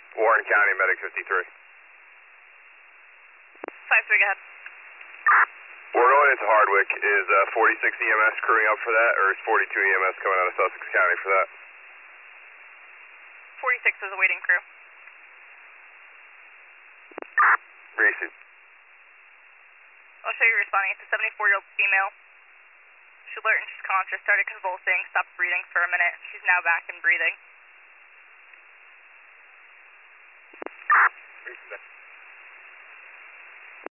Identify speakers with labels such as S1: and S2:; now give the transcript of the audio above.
S1: Warren County, Medic 53.
S2: 5-3, go ahead.
S1: We're going into Hardwick. Is 46 EMS crewing up for that, or is 42 EMS coming out of Sussex County for that?
S2: 46 is a waiting crew.
S1: Recent.
S2: I'll show you responding. It's a 74-year-old female. She's alert and she's conscious, started convulsing, stopped breathing for a minute. She's now back and breathing.
S1: Recent.